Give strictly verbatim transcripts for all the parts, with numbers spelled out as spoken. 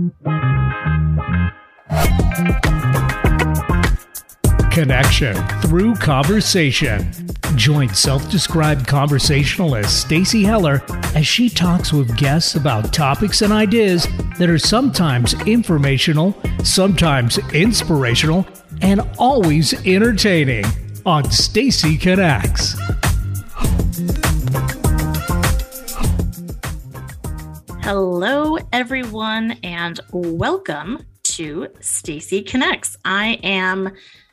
Connection through conversation. Join self-described conversationalist Stacy Heller as she talks with guests about topics and ideas that are sometimes informational, sometimes inspirational, and always entertaining on Stacy Connects. Hello, everyone, and welcome to Stacy Connects. I am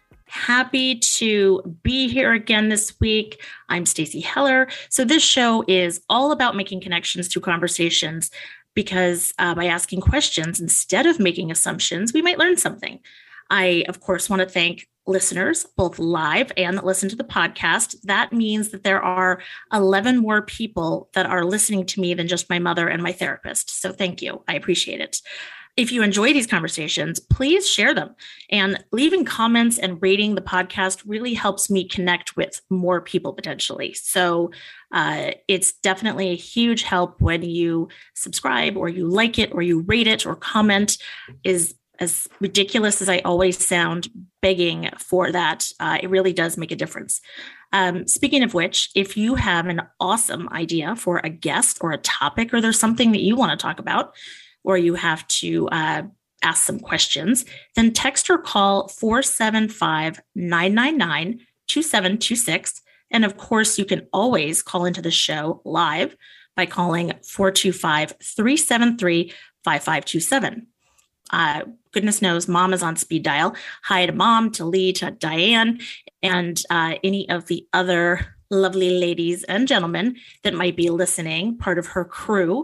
happy to be here again this week. I'm Stacy Heller. So this show is all about making connections through conversations because uh, by asking questions instead of making assumptions, we might learn something. I, of course, want to thank listeners, both live and that listen to the podcast. That means that there are eleven more people that are listening to me than just my mother and my therapist. So thank you. I appreciate it. If you enjoy these conversations, please share them. And leaving comments and rating the podcast really helps me connect with more people potentially. So uh, it's definitely a huge help when you subscribe or you like it or you rate it or comment. Is as ridiculous as I always sound, begging for that, uh, it really does make a difference. Um, speaking of which, if you have an awesome idea for a guest or a topic, or there's something that you want to talk about, or you have to uh, ask some questions, then text or call four seven five, nine nine nine, two seven two six. And of course, you can always call into the show live by calling four two five, three seven three, five five two seven. Uh, goodness knows, Mom is on speed dial. Hi to Mom, to Lee, to Diane, and uh, any of the other lovely ladies and gentlemen that might be listening, part of her crew.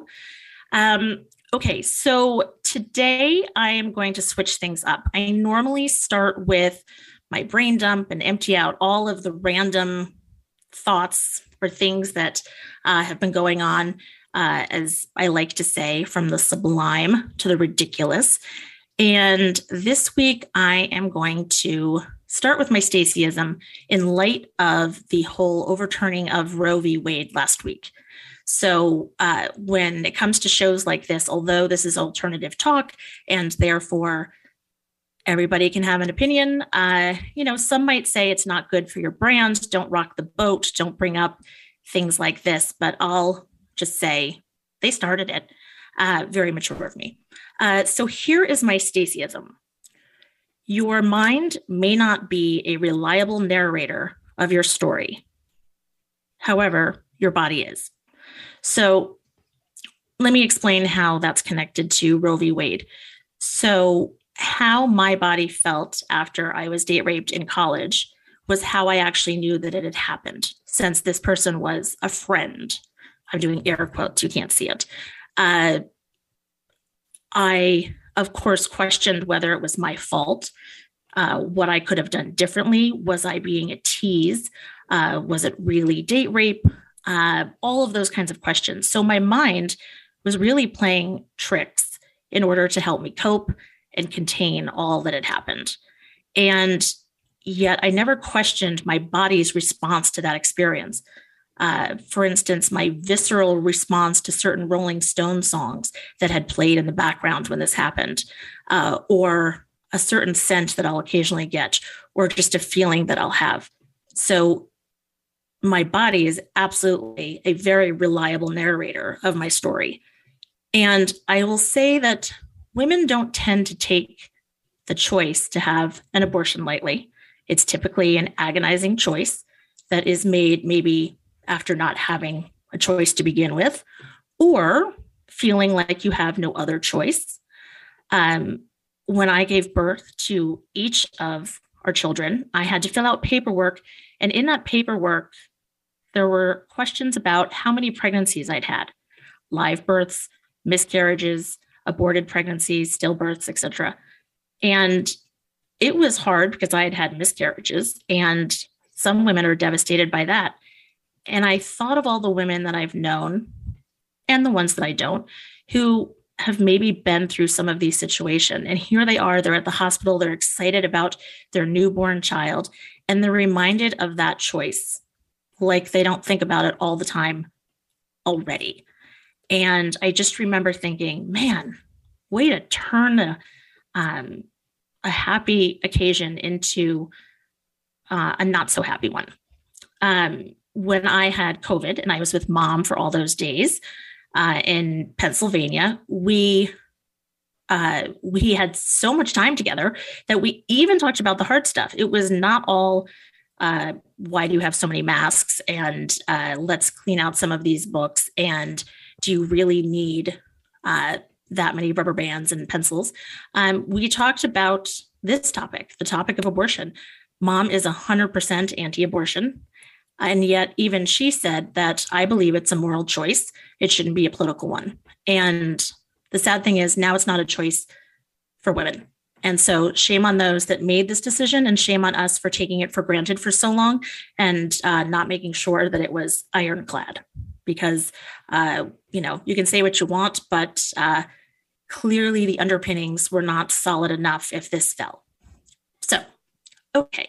Um, okay, so today I am going to switch things up. I normally start with my brain dump and empty out all of the random thoughts or things that uh, have been going on. Uh, as I like to say, from the sublime to the ridiculous. And this week, I am going to start with my Stacyism in light of the whole overturning of Roe v. Wade last week. So uh, when it comes to shows like this, although this is alternative talk and therefore everybody can have an opinion, uh, you know, some might say it's not good for your brand. Don't rock the boat. Don't bring up things like this. But I'll just say they started it. Uh, very mature of me. Uh, so here is my Stacyism. Your mind may not be a reliable narrator of your story. However, your body is. So let me explain how that's connected to Roe v. Wade. So how my body felt after I was date raped in college was how I actually knew that it had happened, since this person was a friend. I'm doing air quotes, you can't see it. Uh, I, of course, questioned whether it was my fault, uh, what I could have done differently. Was I being a tease? Uh, was it really date rape? Uh, all of those kinds of questions. So my mind was really playing tricks in order to help me cope and contain all that had happened. And yet I never questioned my body's response to that experience. Uh, for instance, my visceral response to certain Rolling Stones songs that had played in the background when this happened, uh, or a certain scent that I'll occasionally get, or just a feeling that I'll have. So my body is absolutely a very reliable narrator of my story. And I will say that women don't tend to take the choice to have an abortion lightly. It's typically an agonizing choice that is made maybe after not having a choice to begin with, or feeling like you have no other choice. Um, when I gave birth to each of our children, I had to fill out paperwork. And in that paperwork, there were questions about how many pregnancies I'd had, live births, miscarriages, aborted pregnancies, stillbirths, et cetera. And it was hard because I had had miscarriages, and some women are devastated by that. And I thought of all the women that I've known and the ones that I don't, who have maybe been through some of these situations. And here they are, they're at the hospital, they're excited about their newborn child, and they're reminded of that choice, like they don't think about it all the time already. And I just remember thinking, man, way to turn a, um, a happy occasion into uh, a not so happy one. Um, when I had COVID and I was with mom for all those days uh, in Pennsylvania, we uh, we had so much time together that we even talked about the hard stuff. It was not all, uh, why do you have so many masks? And uh, let's clean out some of these books. And do you really need uh, that many rubber bands and pencils? Um, we talked about this topic, the topic of abortion. Mom is one hundred percent anti-abortion. And yet even she said that I believe it's a moral choice. It shouldn't be a political one. And the sad thing is now it's not a choice for women. And so shame on those that made this decision, and shame on us for taking it for granted for so long and uh, not making sure that it was ironclad. Because, uh, you know, you can say what you want, but uh, clearly the underpinnings were not solid enough if this fell. So, okay.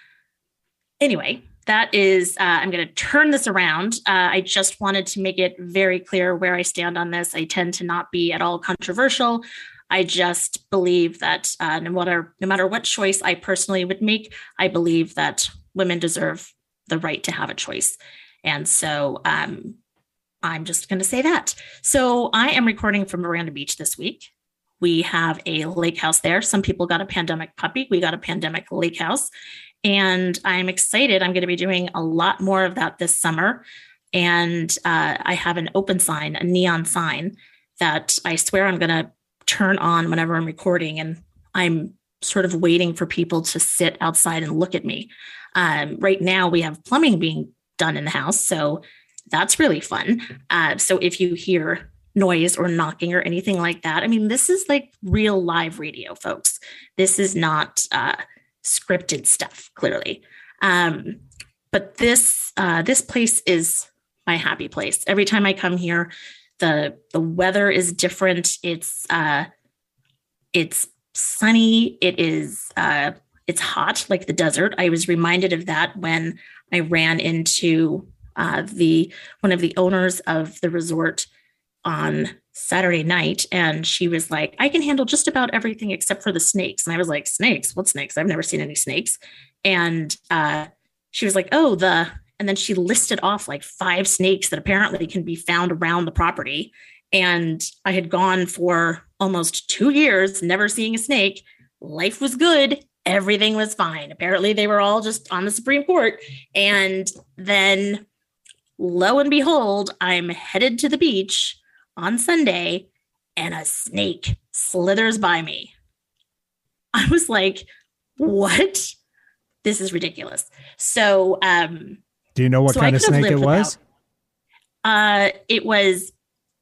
Anyway, that is, uh, I'm going to turn this around. Uh, I just wanted to make it very clear where I stand on this. I tend to not be at all controversial. I just believe that uh, no matter, no matter what choice I personally would make, I believe that women deserve the right to have a choice. And so um, I'm just going to say that. So I am recording from Miranda Beach this week. We have a lake house there. Some people got a pandemic puppy. We got a pandemic lake house. And I'm excited. I'm going to be doing a lot more of that this summer. And uh, I have an open sign, a neon sign that I swear I'm going to turn on whenever I'm recording. And I'm sort of waiting for people to sit outside and look at me. Um, right now, we have plumbing being done in the house. So that's really fun. Uh, so if you hear noise or knocking or anything like that, I mean, this is like real live radio, folks. This is not uh, scripted stuff, clearly. Um, but this uh, this place is my happy place. Every time I come here, the the weather is different. It's uh, it's sunny. It is uh, it's hot like the desert. I was reminded of that when I ran into uh, the one of the owners of the resort on Saturday night, and she was like, I can handle just about everything except for the snakes. And I was like, snakes? What snakes? I've never seen any snakes. And uh, she was like, oh, the, and then she listed off like five snakes that apparently can be found around the property. And I had gone for almost two years, never seeing a snake. Life was good. Everything was fine. Apparently they were all just on the Supreme Court. And then lo and behold, I'm headed to the beach on Sunday, and a snake slithers by me. I was like, what? This is ridiculous. So, um, do you know what so kind of snake it was? Without, uh, it was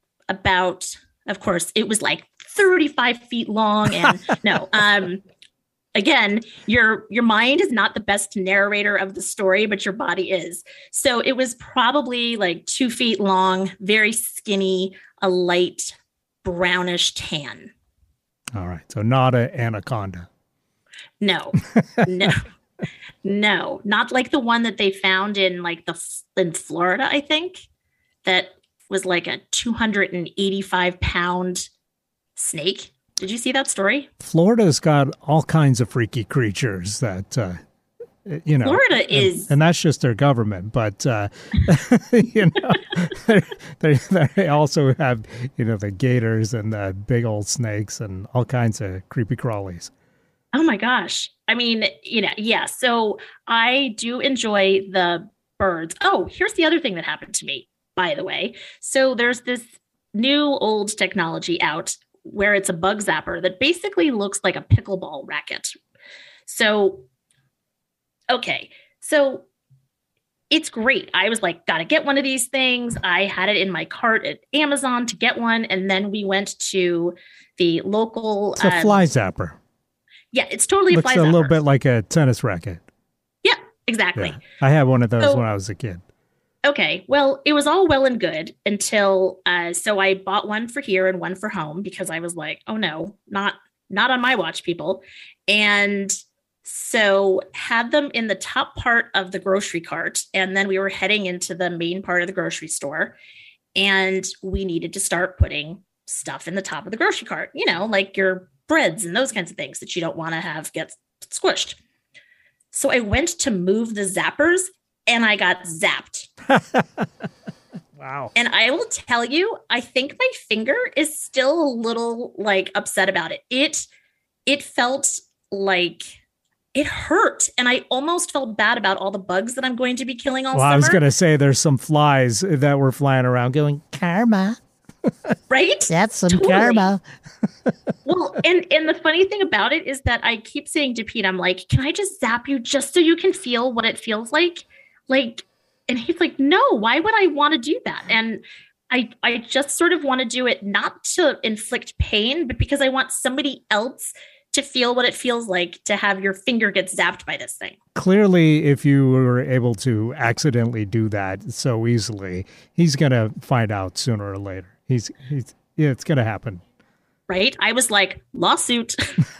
about, of course, it was like thirty-five feet long. And no, um, again, your, your mind is not the best narrator of the story, but your body is. So it was probably like two feet long, very skinny, a light brownish tan. All right. So not an anaconda. No, no, no, not like the one that they found in like the, in Florida, I think, that was like a two hundred eighty-five pound snake. Did you see that story? Florida's got all kinds of freaky creatures that, uh, you know. Florida is. And, and that's just their government. But, uh, you know, they, they also have, you know, the gators and the big old snakes and all kinds of creepy crawlies. Oh, my gosh. I mean, you know, yeah. So I do enjoy the birds. Oh, here's the other thing that happened to me, by the way. So there's this new old technology out where it's a bug zapper that basically looks like a pickleball racket. So, okay. So it's great. I was like, got to get one of these things. I had it in my cart at Amazon to get one. And then we went to the local. It's a um, fly zapper. Yeah, it's totally looks a fly zapper. Looks a little bit like a tennis racket. Yeah, exactly. Yeah. I had one of those so, when I was a kid. Okay, well, it was all well and good until, uh, so I bought one for here and one for home because I was like, oh no, not, not on my watch, people. And so had them in the top part of the grocery cart. And then we were heading into the main part of the grocery store, and we needed to start putting stuff in the top of the grocery cart, you know, like your breads and those kinds of things that you don't want to have get squished. So I went to move the zappers and I got zapped. Wow. And I will tell you, I think my finger is still a little like upset about it. It it felt like it hurt. And I almost felt bad about all the bugs that I'm going to be killing all well, summer. I was going to say there's some flies that were flying around going, karma. Right? That's some Totally. karma. Well, and, and the funny thing about it is that I keep saying to Pete, I'm like, can I just zap you just so you can feel what it feels like? Like, and he's like, no, why would I want to do that? And I, I just sort of want to do it not to inflict pain, but because I want somebody else to feel what it feels like to have your finger get zapped by this thing. Clearly, if you were able to accidentally do that so easily, he's going to find out sooner or later. He's, he's yeah, it's going to happen. Right? I was like, lawsuit.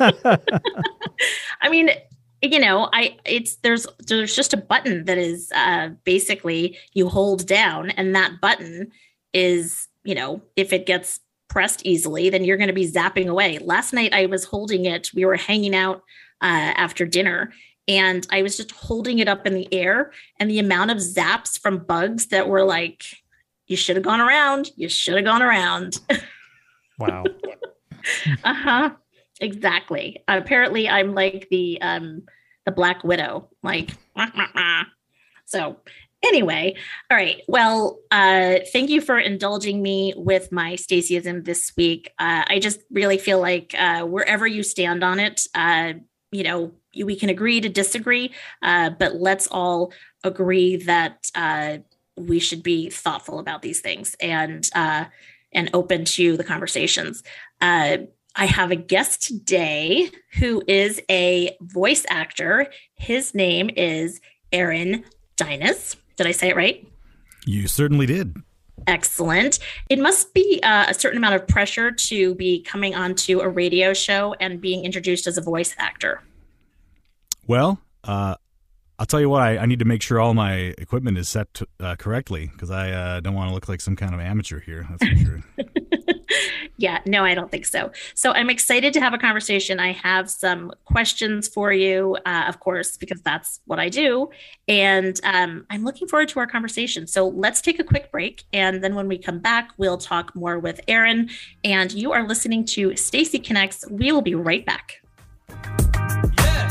I mean, you know, I it's there's there's just a button that is uh, basically you hold down, and that button is, you know, if it gets pressed easily, then you're going to be zapping away. Last night I was holding it. We were hanging out uh, after dinner, and I was just holding it up in the air, and the amount of zaps from bugs that were like, you should have gone around. You should have gone around. Wow. Uh-huh. Exactly. Uh, apparently I'm like the um the Black Widow. Like, rah, rah, rah. So anyway, all right. Well, uh, thank you for indulging me with my Stacyism this week. Uh, I just really feel like uh, wherever you stand on it, uh, you know, we can agree to disagree, uh, but let's all agree that uh, we should be thoughtful about these things and uh, and open to the conversations. Uh, I have a guest today who is a voice actor. His name is Aaron Dynas. Did I say it right? You certainly did. Excellent. It must be uh, a certain amount of pressure to be coming onto a radio show and being introduced as a voice actor. Well, uh, I'll tell you what, I, I need to make sure all my equipment is set to, uh, correctly because I uh, don't want to look like some kind of amateur here. That's for sure. Yeah, no, I don't think so. So I'm excited to have a conversation. I have some questions for you, uh, of course, because that's what I do. And um, I'm looking forward to our conversation. So let's take a quick break. And then when we come back, we'll talk more with Aaron. And you are listening to Stacy Connects. We will be right back. Yeah.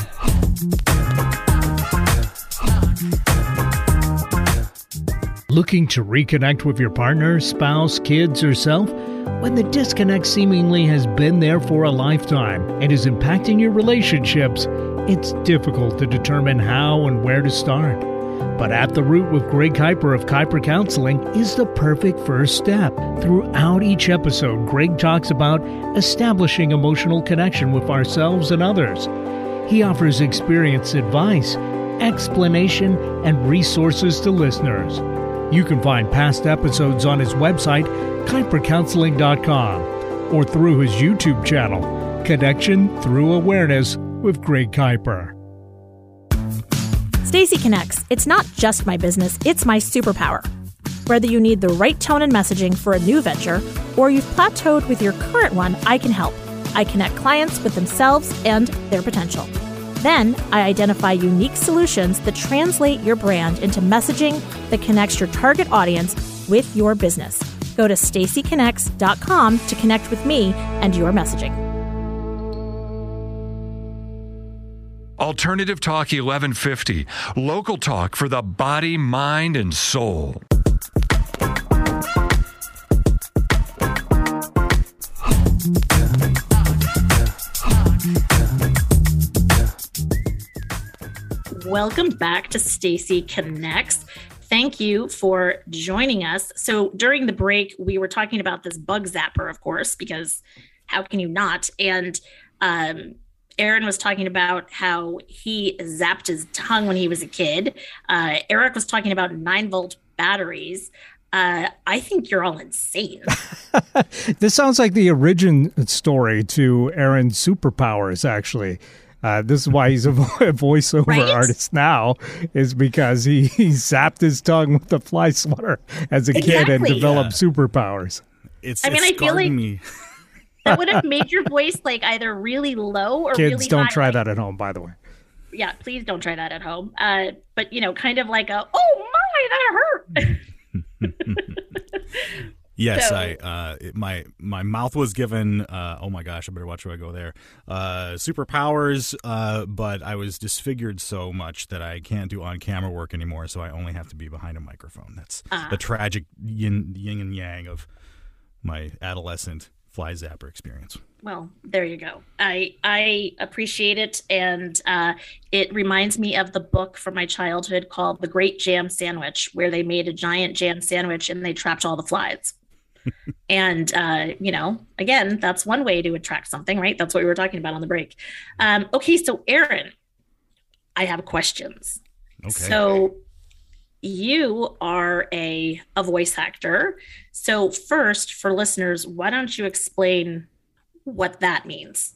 Looking to reconnect with your partner, spouse, kids, or self? When the disconnect seemingly has been there for a lifetime and is impacting your relationships, it's difficult to determine how and where to start. But At the Root with Greg Kuiper of Kuiper Counseling is the perfect first step. Throughout each episode, Greg talks about establishing emotional connection with ourselves and others. He offers experienced advice, explanation, and resources to listeners. You can find past episodes on his website, kuiper counseling dot com, or through his YouTube channel, Connection Through Awareness with Greg Kuiper. Stacy Connects. It's not just my business, it's my superpower. Whether you need the right tone and messaging for a new venture, or you've plateaued with your current one, I can help. I connect clients with themselves and their potential. Then, I identify unique solutions that translate your brand into messaging that connects your target audience with your business. Go to stacy connects dot com to connect with me and your messaging. Alternative Talk eleven fifty, local talk for the body, mind, and soul. Welcome back to Stacy Connects. Thank you for joining us. So during the break, we were talking about this bug zapper, of course, because how can you not? And um, Aaron was talking about how he zapped his tongue when he was a kid. Uh, Eric was talking about nine volt batteries. Uh, I think you're all insane. This sounds like the origin story to Aaron's superpowers, actually. Uh, this is why he's a, vo- a voiceover Right? artist now, is because he, he zapped his tongue with a fly swatter as a kid and Exactly. developed superpowers. it's. I mean, it's I feel like me. that would have made your voice like either really low or Kids, really don't high. try that at home, by the way. Yeah, please don't try that at home. Uh, but you know, kind of like a, oh my, that hurt. Yes, So- I uh, it- my my mouth was given. Uh, oh my gosh, I better watch where I go there. Uh, superpowers, uh, but I was disfigured so much that I can't do on camera work anymore. So I only have to be behind a microphone. That's Ah. the tragic yin, yin and yang of my adolescent fly zapper experience. Well, there you go. I I appreciate it, and uh, it reminds me of the book from my childhood called The Great Jam Sandwich, where they made a giant jam sandwich and they trapped all the flies. And uh, you know, again, that's one way to attract something, right? That's what we were talking about on the break. Um, okay, so Aaron, I have questions. Okay. So you are a a voice actor. So first, for listeners, why don't you explain what that means?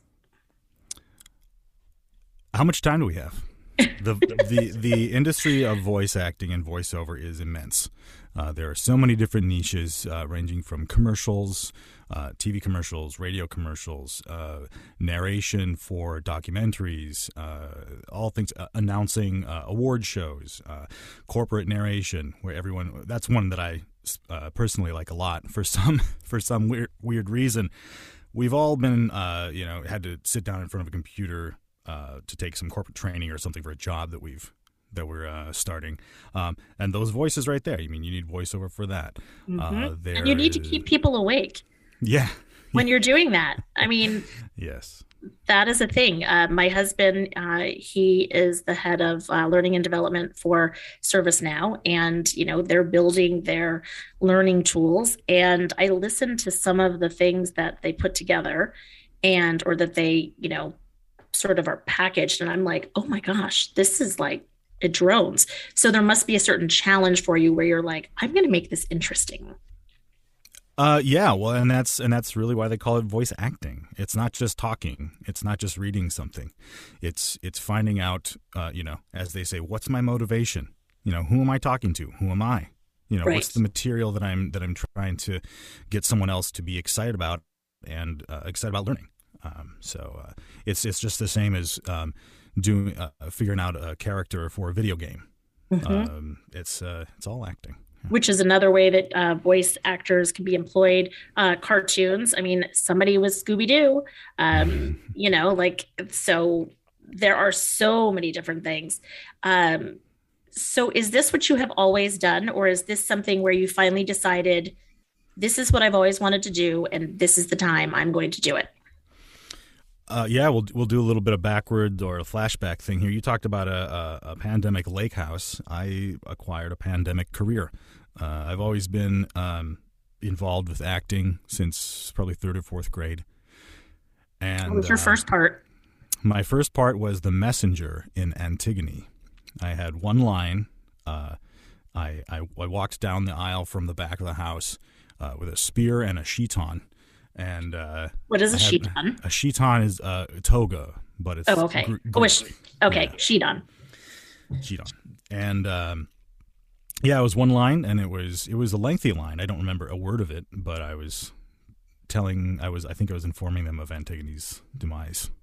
How much time do we have? The the the industry of voice acting and voiceover is immense. Uh, there are so many different niches, uh, ranging from commercials, uh, T V commercials, radio commercials, uh, narration for documentaries, uh, all things uh, announcing uh, award shows, uh, corporate narration, where everyone. That's one that I uh, personally like a lot for some for some weird weird reason. We've all been, uh, you know, had to sit down in front of a computer uh, to take some corporate training or something for a job that we've that we're uh, starting, um, and those voices right there. I mean, you need voiceover for that. Mm-hmm. Uh, there And you need to is- keep people awake Yeah. when you're doing that. I mean, Yes. that is a thing. Uh, my husband, uh, he is the head of uh, learning and development for ServiceNow, and you know they're building their learning tools. And I listened to some of the things that they put together, and or that they, you know, sort of are packaged, and I'm like, oh my gosh, this is like it drones. So there must be a certain challenge for you where you're like, I'm going to make this interesting. Uh, yeah, well, and that's and that's really why they call it voice acting. It's not just talking. It's not just reading something. It's it's finding out, uh, you know, as they say, what's my motivation? You know, who am I talking to? Who am I? You know, Right. what's the material that I'm that I'm trying to get someone else to be excited about and uh, excited about learning. Um, so uh, it's it's just the same as um, doing uh, figuring out a character for a video game. Mhm. Um, it's uh, it's all acting. Which is another way that uh, voice actors can be employed. Uh, cartoons. I mean, somebody was Scooby-Doo, um, you know, like, so there are so many different things. Um, so is this what you have always done? Or is this something where you finally decided, this is what I've always wanted to do, and this is the time I'm going to do it? Uh, yeah, we'll we'll do a little bit of backward or a flashback thing here. You talked about a, a, a pandemic lake house. I acquired a pandemic career. Uh, I've always been um, involved with acting since probably third or fourth grade. And What was your uh, first part? My first part was the messenger in Antigone. I had one line. Uh, I, I I walked down the aisle from the back of the house uh, with a spear and a chiton. And uh, What is a I had- chiton? A chiton is a toga, but it's Oh, okay. gr- Oh, a sh- Greek. okay, Yeah, chiton. chiton. And um, yeah, it was one line, and it was it was a lengthy line. I don't remember a word of it, but I was telling, I was I think I was informing them of Antigone's demise.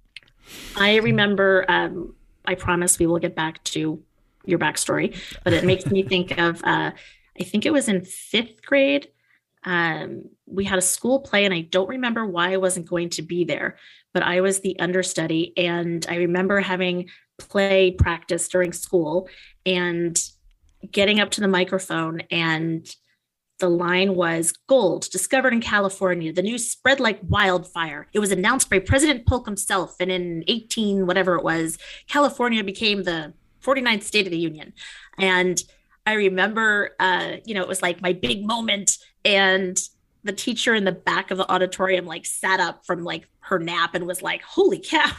I remember, um, I promise we will get back to your backstory, but it makes me think of, uh, I think it was in fifth grade. Um, we had a school play, and I don't remember why I wasn't going to be there, but I was the understudy. And I remember having play practice during school and getting up to the microphone, and the line was gold discovered in California. The news spread like wildfire. It was announced by President Polk himself. And in eighteen, whatever it was, California became the forty-ninth state of the union. And I remember, uh, you know, it was like my big moment. And the teacher in the back of the auditorium, like, sat up from like her nap and was like, holy cow.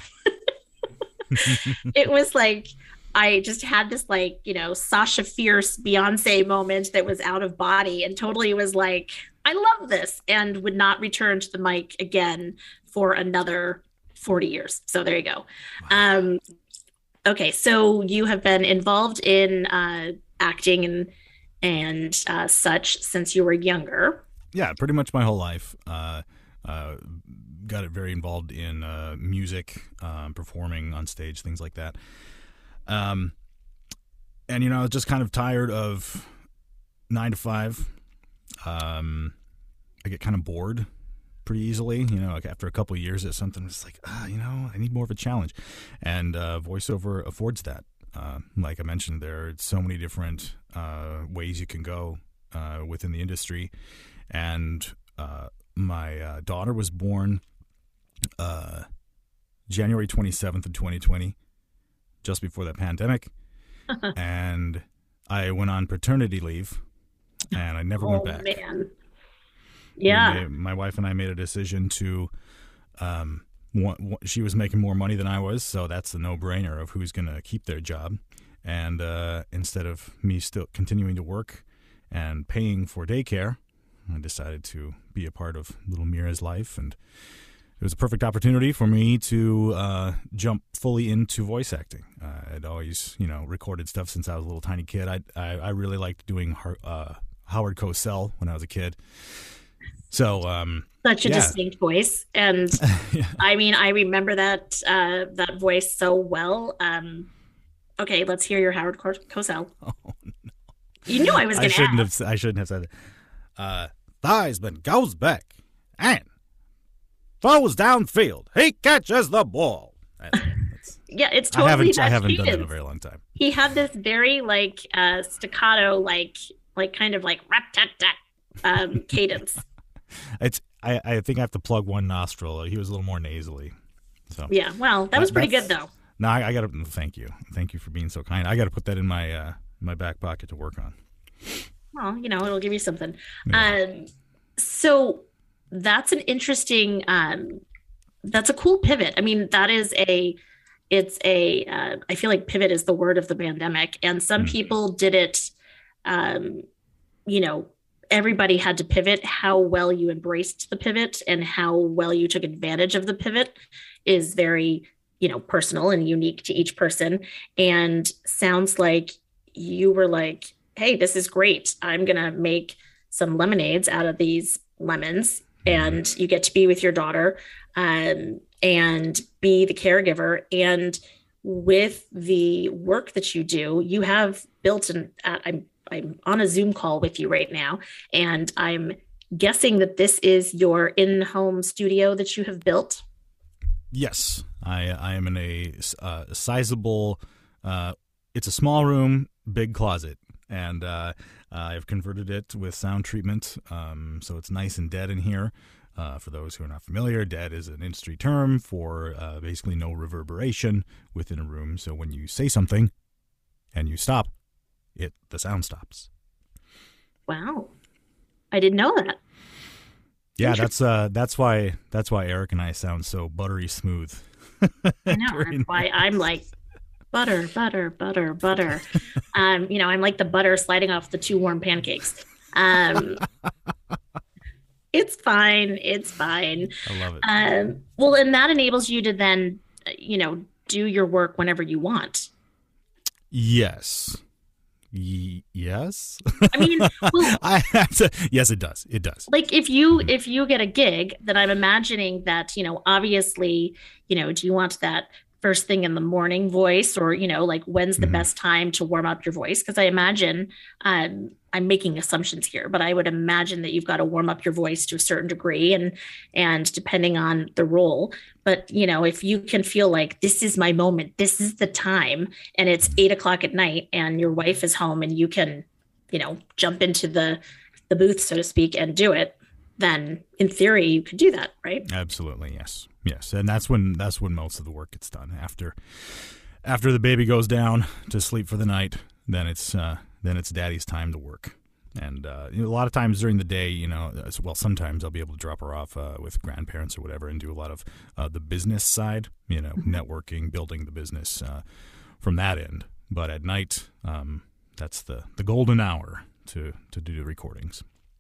It was like, I just had this, like, you know, Sasha Fierce Beyonce moment that was out of body, and totally was like, I love this, and would not return to the mic again for another forty years. So there you go. Um, okay. So you have been involved in uh, acting and, and uh, such since you were younger. Yeah, pretty much my whole life. Uh, uh, got it very involved in uh, music, uh, performing on stage, things like that. Um, and, you know, I was just kind of tired of nine to five. Um, I get kind of bored pretty easily, you know, like after a couple of years at something, it's like, ah, you know, I need more of a challenge. And uh, voiceover affords that. Uh, like I mentioned, there are so many different uh, ways you can go uh, within the industry. And uh, my uh, daughter was born uh, January twenty-seventh of twenty twenty, just before the pandemic. And I went on paternity leave, and I never oh, went back. Man. Yeah. Made, my wife and I made a decision to, um, want, want, she was making more money than I was, so that's the no-brainer of who's going to keep their job. And uh, instead of me still continuing to work and paying for daycare, I decided to be a part of little Mira's life, and it was a perfect opportunity for me to uh, jump fully into voice acting. Uh, I'd always, you know, recorded stuff since I was a little tiny kid. I I, I really liked doing uh, Howard Cosell when I was a kid. So um, such a yeah. distinct voice, and yeah. I mean, I remember that uh, that voice so well. Um, okay, let's hear your Howard Cosell. Oh no! You knew I was going to. I shouldn't have. I shouldn't have said it. Uh, Theismann goes back and throws downfield. He catches the ball. Yeah, it's totally. I haven't. I that haven't done cadence. it in a very long time. He had this very like uh, staccato, like like kind of like rat tat tat um, cadence. It's. I, I think I have to plug one nostril. He was a little more nasally. So yeah, well, that was pretty good though. No, I, I got to thank you. Thank you for being so kind. I got to put that in my uh, my back pocket to work on. Well, you know, it'll give you something. Yeah. Um, so that's an interesting. Um, that's a cool pivot. I mean, that is a. It's a. Uh, I feel like pivot is the word of the pandemic, and some mm-hmm. people did it. Um, you know, everybody had to pivot. How well you embraced the pivot and how well you took advantage of the pivot is very, you know, personal and unique to each person. And sounds like you were like, hey, this is great. I'm going to make some lemonades out of these lemons. And you get to be with your daughter um, and be the caregiver. And with the work that you do, you have built an, uh, I'm, I'm on a Zoom call with you right now. And I'm guessing that this is your in-home studio that you have built. Yes, I, I am in a, uh, a sizable, uh, it's a small room, big closet. And uh, uh, I've converted it with sound treatment, um, so it's nice and dead in here. Uh, for those who are not familiar, dead is an industry term for uh, basically no reverberation within a room. So when you say something and you stop, it the sound stops. Wow, I didn't know that. Yeah, that's uh, that's why that's why Eric and I sound so buttery smooth. I know. That's why I'm like. Butter, butter, butter, butter. Um, you know, I'm like the butter sliding off the two warm pancakes. Um, it's fine. It's fine. I love it. Um, well, and that enables you to then, you know, do your work whenever you want. Yes. Y- yes. I mean, well, I have to, yes, it does. It does. Like if you if you get a gig, then I'm imagining that, you know, obviously, you know, do you want that first thing in the morning voice, or, you know, like when's the mm-hmm. best time to warm up your voice? Because I imagine um, I'm making assumptions here, but I would imagine that you've got to warm up your voice to a certain degree and and depending on the role. But, you know, if you can feel like this is my moment, this is the time, and it's eight o'clock at night and your wife is home and you can, you know, jump into the the booth, so to speak, and do it, then in theory you could do that, right? Absolutely, yes. Yes, and that's when that's when most of the work gets done. After after the baby goes down to sleep for the night, then it's uh, then it's daddy's time to work. And uh, you know, a lot of times during the day, you know, well, sometimes I'll be able to drop her off uh, with grandparents or whatever, and do a lot of uh, the business side, you know, networking, building the business uh, from that end. But at night, um, that's the the golden hour to to do the recordings.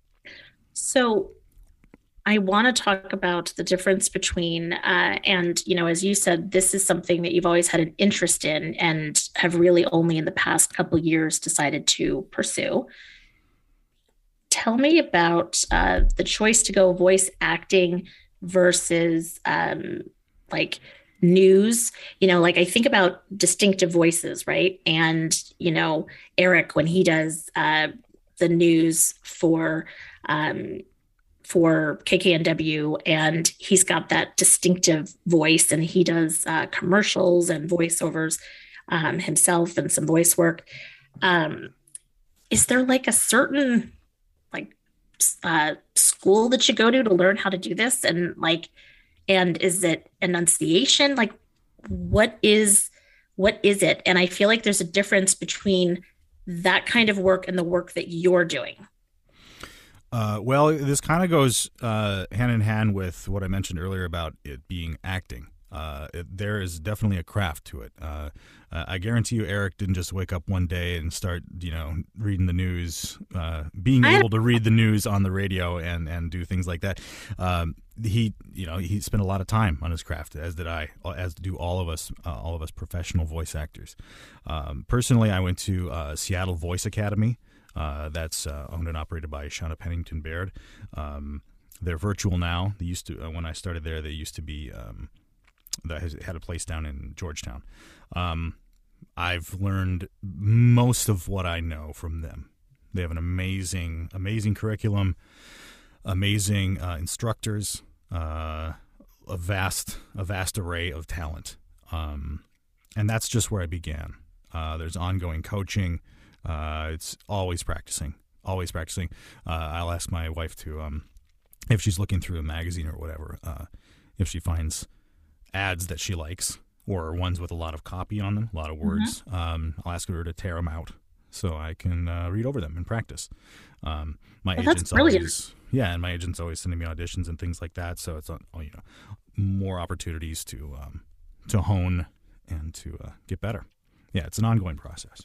So I want to talk about the difference between, uh, and, you know, as you said, this is something that you've always had an interest in and have really only in the past couple of years decided to pursue. tell me about uh, the choice to go voice acting versus um, like news. You know, like I think about distinctive voices, right? And, you know, Eric, when he does uh, the news for um, for K K N W, and he's got that distinctive voice, and he does uh, commercials and voiceovers um, himself and some voice work. Um, is there like a certain like uh, school that you go to to learn how to do this? And like, and is it enunciation? Like, what is, what is it? And I feel like there's a difference between that kind of work and the work that you're doing. Uh, well, this kind of goes uh, hand in hand with what I mentioned earlier about it being acting. Uh, it, there is definitely a craft to it. Uh, uh, I guarantee you, Eric didn't just wake up one day and start, you know, reading the news, uh, being able to read the news on the radio and, and do things like that. Um, he, you know, he spent a lot of time on his craft, as did I, as do all of us, uh, all of us professional voice actors. Um, personally, I went to uh, Seattle Voice Academy. Uh, that's uh, owned and operated by Shauna Pennington Baird. Um, they're virtual now. They used to, uh, when I started there, they used to be. Um, that has, had a place down in Georgetown. Um, I've learned most of what I know from them. They have an amazing, amazing curriculum, amazing uh, instructors, uh, a vast, a vast array of talent, um, and that's just where I began. Uh, there's ongoing coaching. Uh, it's always practicing, always practicing. Uh, I'll ask my wife to, um, if she's looking through a magazine or whatever, uh, if she finds ads that she likes or ones with a lot of copy on them, a lot of words, mm-hmm. um, I'll ask her to tear them out so I can uh, read over them and practice. Um, my well, agent's that's brilliant. always, yeah, and my agent's always sending me auditions and things like that. So it's, uh, you know, more opportunities to um, to hone and to uh, get better. Yeah, it's an ongoing process.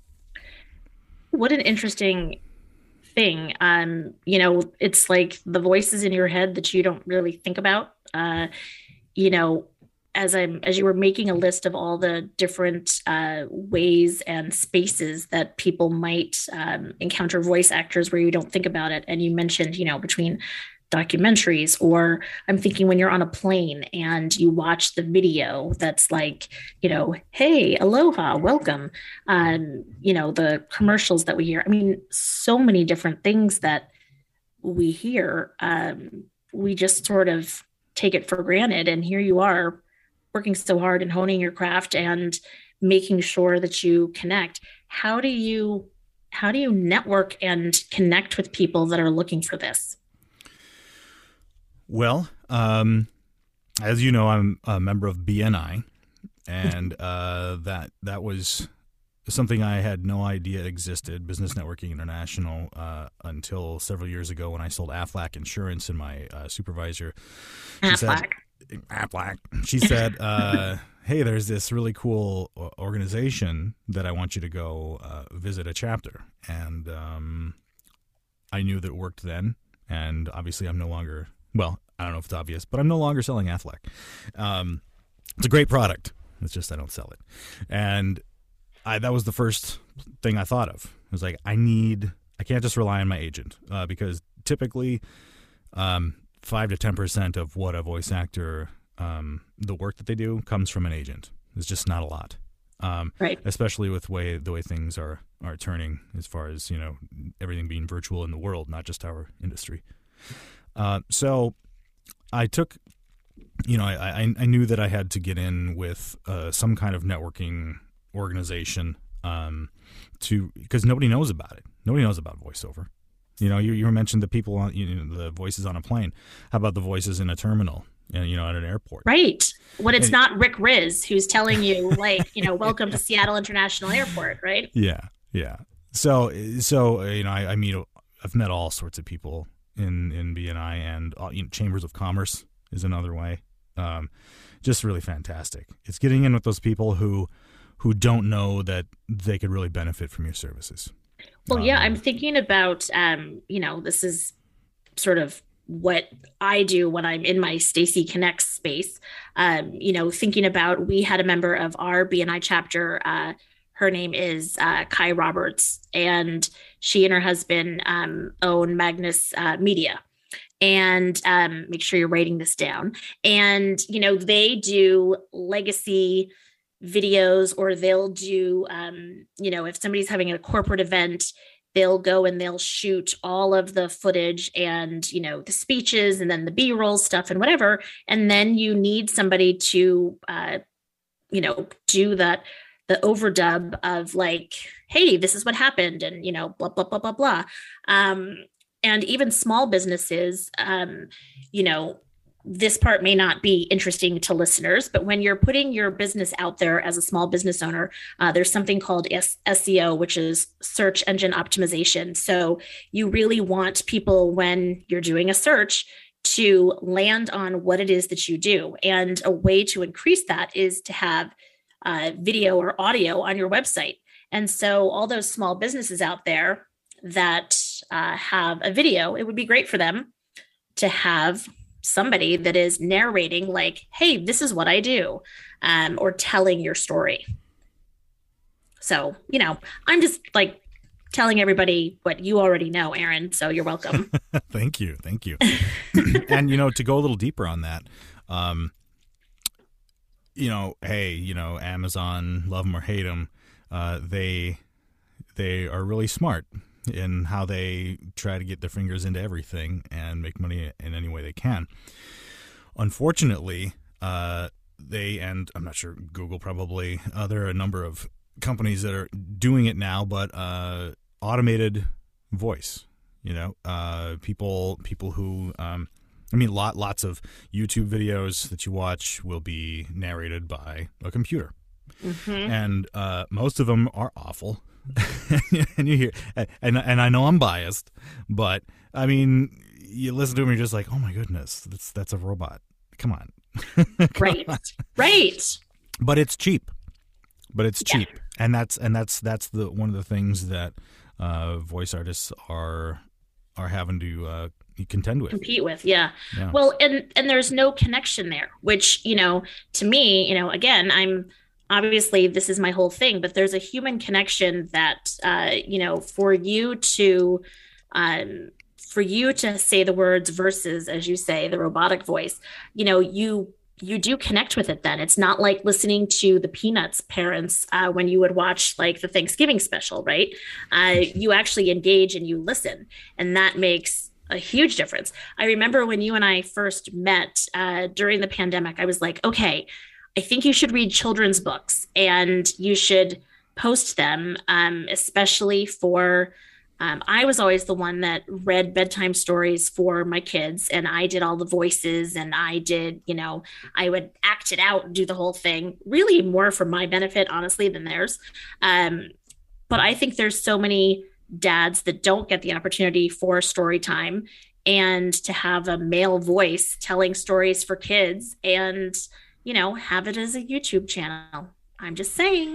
What an interesting thing. Um, you know, it's like the voices in your head that you don't really think about. Uh, you know, as I'm as you were making a list of all the different uh, ways and spaces that people might um, encounter voice actors where you don't think about it, and you mentioned, you know, between documentaries, or I'm thinking when you're on a plane and you watch the video that's like, you know, hey, aloha, welcome, um, you know, the commercials that we hear. I mean, so many different things that we hear, um, we just sort of take it for granted. And here you are working so hard and honing your craft and making sure that you connect. How do you, how do you network and connect with people that are looking for this? Well, um, as you know, I'm a member of B N I, and uh, that that was something I had no idea existed, Business Networking International, uh, until several years ago when I sold Aflac Insurance, and my uh, supervisor, she Aflac. said, Aflac, she said, uh, hey, there's this really cool organization that I want you to go uh, visit a chapter. And um, I knew that it worked then, and obviously I'm no longer... Well, I don't know if it's obvious, but I'm no longer selling Aflac. Um, it's a great product. It's just I don't sell it. And I, that was the first thing I thought of. It was like, I need, I can't just rely on my agent uh, because typically um, five to ten percent of what a voice actor, um, the work that they do comes from an agent. It's just not a lot. Um, right. Especially with way the way things are, are turning as far as, you know, everything being virtual in the world, not just our industry. Uh, so I took, you know, I, I, I knew that I had to get in with uh, some kind of networking organization um, to because nobody knows about it. Nobody knows about voiceover. You know, you, you mentioned the people on, you know, the voices on a plane. How about the voices in a terminal, you know, at an airport? Right. When it's and, not Rick Riz who's telling you, like, you know, welcome to Seattle International Airport, right? Yeah, yeah. So, so you know, I, I meet, I've met all sorts of people in in B N I, and uh, you know, chambers of commerce is another way. Um, just really fantastic. It's getting in with those people who who don't know that they could really benefit from your services. Well, um, yeah, I'm thinking about, um, you know, this is sort of what I do when I'm in my Stacy Connects space. Um, you know, thinking about, we had a member of our B N I chapter uh, Her name is uh, Kai Roberts, and she and her husband um, own Magnus uh, Media. And um, make sure you're writing this down. And, you know, they do legacy videos, or they'll do, um, you know, if somebody's having a corporate event, they'll go and they'll shoot all of the footage and, you know, the speeches and then the B-roll stuff and whatever. And then you need somebody to, uh, you know, do that, the overdub of like, hey, this is what happened. And, you know, blah, blah, blah, blah, blah. Um, and even small businesses, um, you know, this part may not be interesting to listeners, but when you're putting your business out there as a small business owner, uh, there's something called S- SEO, which is search engine optimization. So you really want people, when you're doing a search, to land on what it is that you do. And a way to increase that is to have uh, video or audio on your website. And so all those small businesses out there that uh, have a video, it would be great for them to have somebody that is narrating like, hey, this is what I do, um, or telling your story. So, you know, I'm just like telling everybody what you already know, Aaron. So you're welcome. Thank you. Thank you. And, you know, to go a little deeper on that, um, you know, hey, you know, Amazon, love them or hate them, uh, they, they are really smart in how they try to get their fingers into everything and make money in any way they can. Unfortunately, uh, they, and I'm not sure, Google probably, uh, there are a number of companies that are doing it now, but uh, automated voice, you know, uh, people people who, um, I mean, lot lots of YouTube videos that you watch will be narrated by a computer. Mm-hmm. And uh, most of them are awful. And you hear, and and I know I'm biased, but I mean, you listen to them, you're just like, oh my goodness, that's that's a robot. Come on, Come right, on. right. But it's cheap. But it's Yeah. cheap, and that's and that's that's the one of the things that uh, voice artists are are having to uh, contend with, compete with. Yeah. Yeah. Well, and and there's no connection there, which, you know, to me, you know, again, I'm. Obviously, this is my whole thing, but there's a human connection that, uh, you know, for you to, um, for you to say the words versus, as you say, the robotic voice, you know, you you do connect with it. Then it's not like listening to the Peanuts parents uh, when you would watch like the Thanksgiving special, right? Uh, you actually engage and you listen, and that makes a huge difference. I remember when you and I first met uh, during the pandemic, I was like, okay, I think you should read children's books, and you should post them, um, especially for, um, I was always the one that read bedtime stories for my kids, and I did all the voices, and I did, you know, I would act it out and do the whole thing, really more for my benefit, honestly, than theirs. Um, but I think there's so many dads that don't get the opportunity for story time, and to have a male voice telling stories for kids, and you know, have it as a YouTube channel. I'm just saying.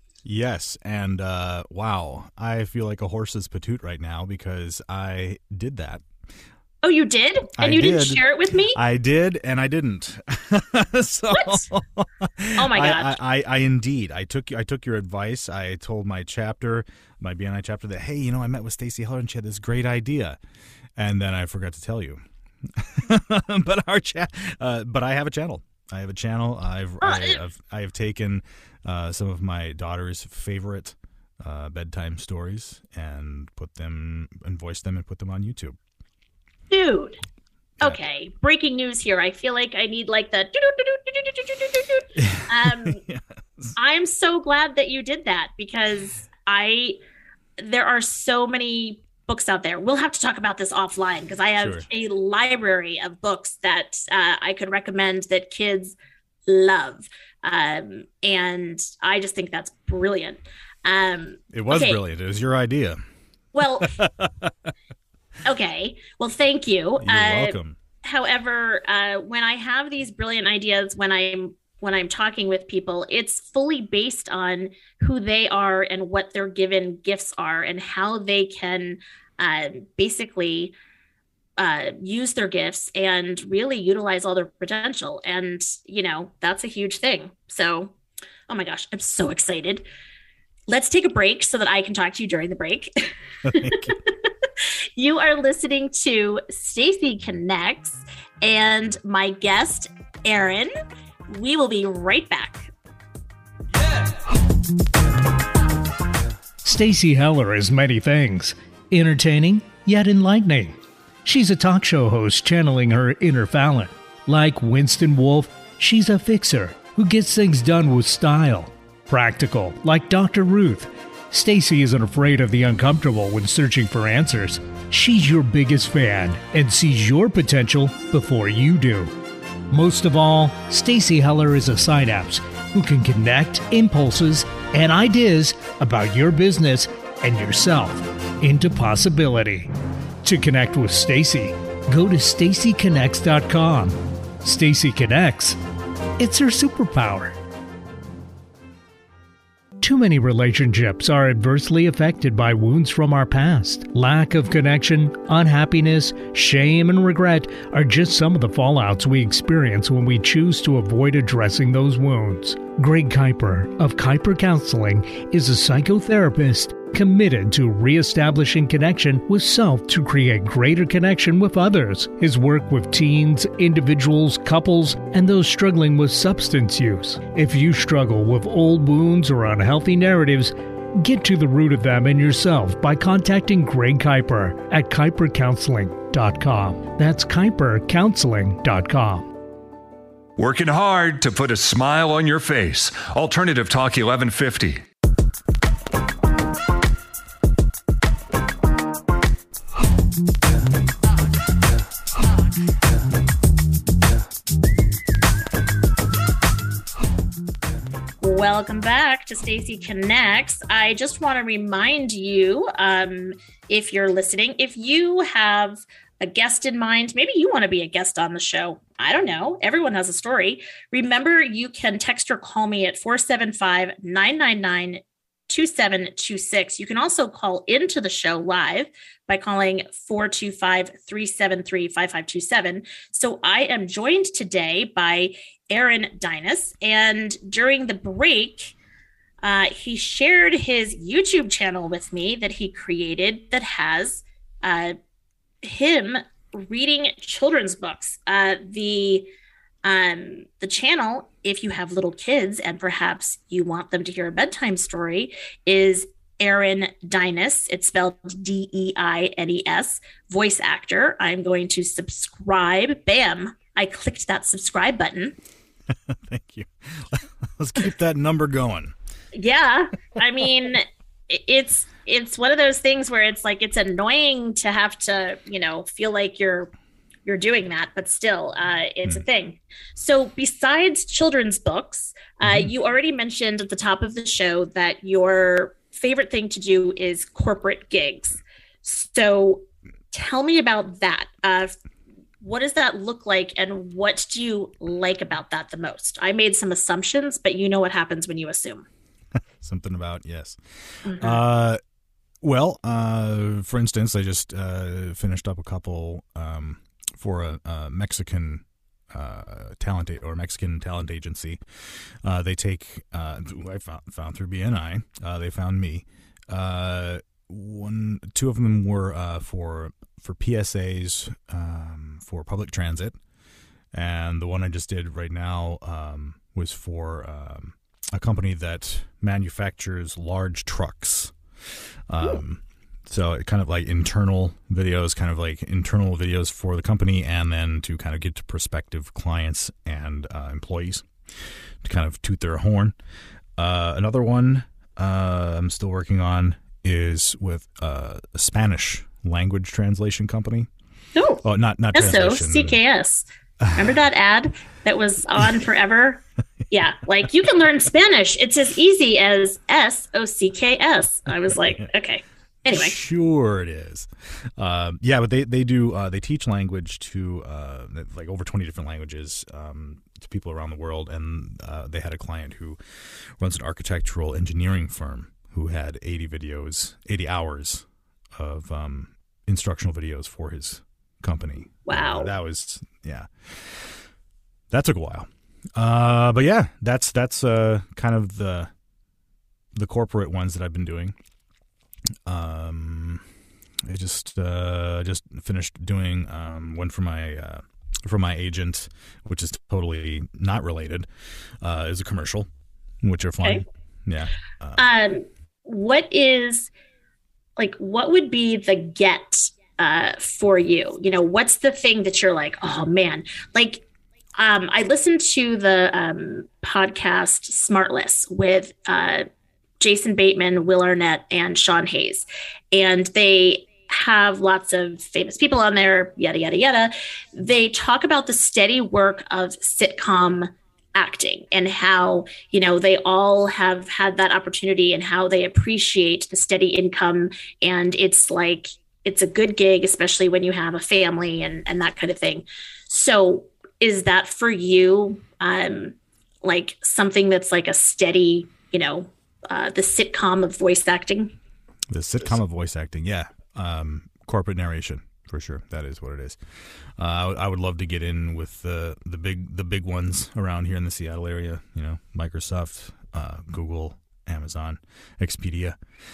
Yes, and uh, wow, I feel like a horse's patoot right now because I did that. Oh, you did? And I you did. didn't share it with me? I did, and I didn't. So, what? Oh my I, god! I, I, I indeed, I took I took your advice. I told my chapter, my B N I chapter, that hey, you know, I met with Stacey Heller and she had this great idea, and then I forgot to tell you. But our chat, uh, but I have a channel. I have a channel. I've Oh, I, it- I've I have taken uh, some of my daughter's favorite uh, bedtime stories and put them and voiced them and put them on YouTube. Dude. Yeah. Okay. Breaking news here. I feel like I need like the um Yes. I'm so glad that you did that, because I there are so many books out there. We'll have to talk about this offline, because I have Sure. a library of books that uh, I could recommend that kids love. Um, and I just think that's brilliant. Um, It was okay. brilliant. It was your idea. Well, okay. Well, thank you. You're Uh, welcome. However, uh, when I have these brilliant ideas, when I'm when I'm talking with people, it's fully based on who they are and what their given gifts are, and how they can uh, basically uh, use their gifts and really utilize all their potential. And, you know, that's a huge thing. So, oh my gosh, I'm so excited. let's take a break so that I can talk to you during the break. Thank you. You are listening to Stacy Connects and my guest, Erin. We will be right back. Stacy Heller is many things, entertaining yet enlightening. She's a talk show host channeling her inner Fallon. Like Winston Wolfe, she's a fixer who gets things done with style. Practical, like Doctor Ruth. Stacy isn't afraid of the uncomfortable when searching for answers. She's your biggest fan and sees your potential before you do. Most of all, Stacy Heller is a synapse who can connect impulses and ideas about your business and yourself into possibility. To connect with Stacy, go to stacy connects dot com. Stacy Connects. It's her superpower. Too many relationships are adversely affected by wounds from our past. Lack of connection, unhappiness, shame, and regret are just some of the fallouts we experience when we choose to avoid addressing those wounds. Greg Kuiper of Kuiper Counseling is a psychotherapist committed to reestablishing connection with self to create greater connection with others. His work with teens, individuals, couples, and those struggling with substance use. If you struggle with old wounds or unhealthy narratives, get to the root of them in yourself by contacting Greg Kuiper at kuiper counseling dot com. That's kuiper counseling dot com. Working hard to put a smile on your face. Alternative Talk eleven fifty. Welcome back to Stacy Connects. I just want to remind you, um, if you're listening, if you have a guest in mind, maybe you want to be a guest on the show. I don't know. Everyone has a story. Remember, you can text or call me at four seven five, nine nine nine, two seven two six. You can also call into the show live by calling four two five, three seven three, five five two seven. So I am joined today by Erin Dynas, and during the break, uh, he shared his YouTube channel with me that he created that has uh, him reading children's books. Uh, the um, the channel, if you have little kids and perhaps you want them to hear a bedtime story, is Erin Dynas. It's spelled D E I N E S, voice actor. I'm going to subscribe. Bam! I clicked that subscribe button. Thank you. Let's keep that number going. Yeah. I mean, it's it's one of those things where it's like it's annoying to have to, you know, feel like you're you're doing that, but still, uh, it's mm. a thing. So besides children's books, uh, mm-hmm. you already mentioned at the top of the show that your favorite thing to do is corporate gigs. So tell me about that. Uh, What does that look like, and what do you like about that the most? I made some assumptions, but you know what happens when you assume. Something about, yes. Mm-hmm. Uh, well, uh, for instance, I just uh, finished up a couple um, for a, a Mexican uh, talent or Mexican talent agency. Uh, they take, uh, I found, found through B N I, uh, they found me. Uh, one, two of them were uh, for for P S As um, for public transit, and the one I just did right now um, was for um, a company that manufactures large trucks. Um, so it kind of like internal videos, kind of like internal videos for the company, and then to kind of get to prospective clients and uh, employees to kind of toot their horn. Uh, another one uh, I'm still working on is with uh, a Spanish language translation company. Oh, oh not not S O translation. C K S. Remember that ad that was on forever? Yeah, like you can learn Spanish. It's as easy as S O C K S. I was like, okay. Anyway, sure it is. Um, yeah, but they they do uh, they teach language to uh, like over twenty different languages um, to people around the world, and uh, they had a client who runs an architectural engineering firm who had eighty videos, eighty hours of um, instructional videos for his company. Wow. Uh, that was, yeah, that took a while. Uh, but yeah, that's, that's uh, kind of the, the corporate ones that I've been doing. Um, I just uh, just finished doing um, one for my uh, for my agent, which is totally not related. Uh, is a commercial, which are fun. Okay. Yeah. Uh, Um, what is like? What would be the get uh, for you? You know, what's the thing that you're like, oh man, like. Um, I listened to the um, podcast Smartless with uh, Jason Bateman, Will Arnett, and Sean Hayes. And they have lots of famous people on there, yada, yada, yada. They talk about the steady work of sitcom acting and how, you know, they all have had that opportunity and how they appreciate the steady income. And it's like, it's a good gig, especially when you have a family and, and that kind of thing. So is that for you, um, like something that's like a steady, you know, uh, the sitcom of voice acting? The sitcom of voice acting, yeah. Um, corporate narration, for sure. That is what it is. Uh, I, w- I would love to get in with the the big the big ones around here in the Seattle area. You know, Microsoft, uh, Google, Amazon, Expedia.